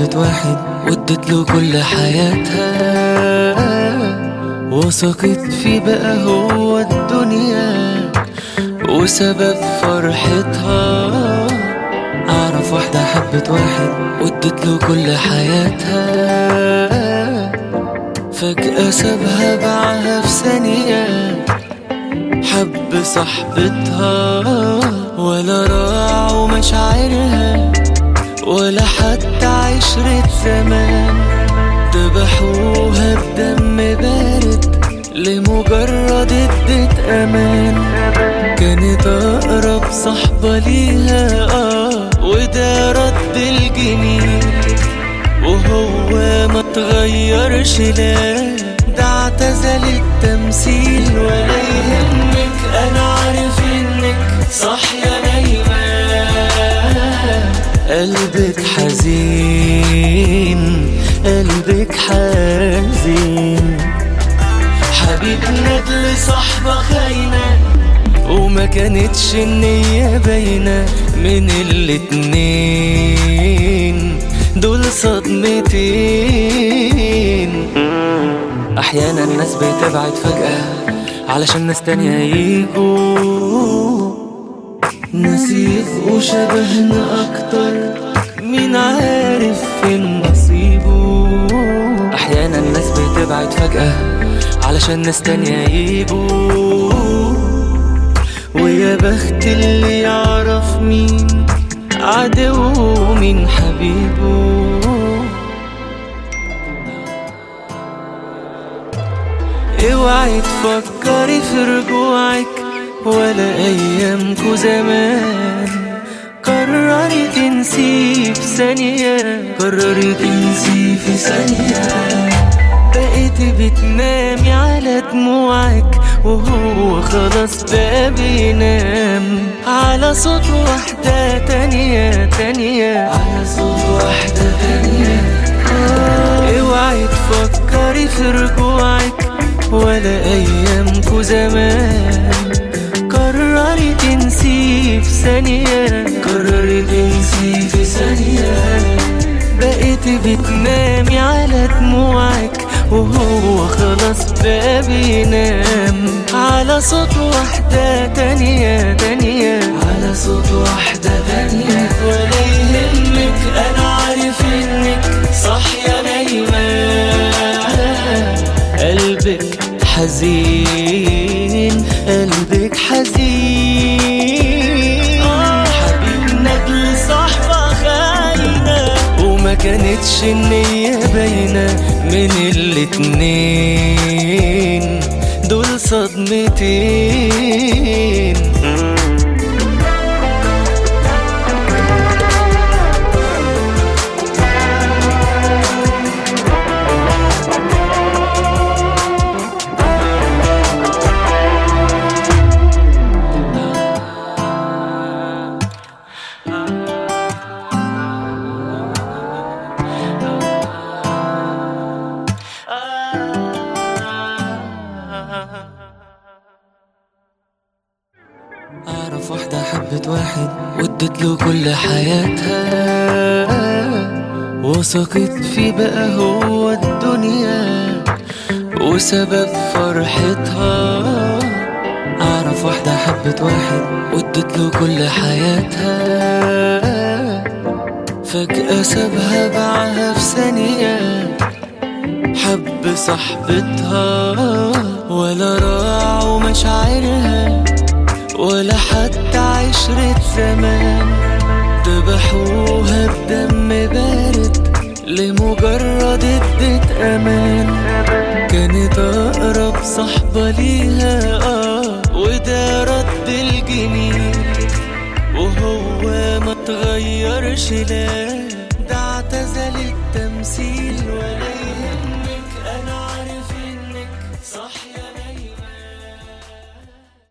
حبت واحد وادت له كل حياتها، وثقت فيه بقى هو الدنيا وسبب فرحتها. اعرف واحدة حبت واحد وادت له كل حياتها، فجأة سابها باعها في ثانية، حب صاحبتها ولا راعوا مشاعرها ولا حتى عشرة زمان، ذبحوها بدم بارد لمجرد ادت امان. كانت اقرب صحبة ليها وده رد الجميل، وهو ما تغيرش لا ده اعتزل التمثيل. ولا يهمك انا عارف انك صاحية نايمة، قلبك حزين قلبك حزين. حبيبنا دل صحبة خاينة وما كانتش النية باينة، من الاتنين دول صدمتين. احيانا الناس بتبعد فجأة علشان ناس تانية يجوا، ناس يبقوا شبهنا اكتر، مين عارف فين نصيبه. احيانا الناس بتبعد فجأة علشان ناس تانية يجوا، ويا بخت اللي يعرف مين عدو ومين حبيبه. اوعي تفكري في رجوعك ولا ايامكو زمان، قرري تنسي في ثانية، قرري تنسي في ثانية. بقيت بتنامي على دموعك وهو خلاص بقى بينام على صوت واحدة تانية على صوت واحدة تانية. اوعي تفكري في رجوعك ولا ايامكو زمان، قرري تنسي في ثانية، قرري تنسي في ثانية. بقيت بتنامي على دموعك وهو خلاص بقى بينام على صوت واحدة تانية على صوت واحدة تانية. ولا يهمك انا عارف انك صاحية نايمة، قلبك حزين قلبك حزين. حبيبنا دل صحبة خاينة وما كانتش النية باينة، من الاتنين دول صدمتين. أعرف واحدة حبت واحد وادت له كل حياتها، وثقت فيه بقى هو الدنيا وسبب فرحتها. أعرف واحدة حبت واحد وادت له كل حياتها، فجأة سابها باعها في ثانية، حب صاحبتها ولا راعوا مشاعرها ولا حتى عشرة زمان، ذبحوها بدم بارد لمجرد ادت امان. كانت اقرب صحبة ليها وده رد الجميل، وهو ما تغيرش لا ده اعتزل التمثيل. ولا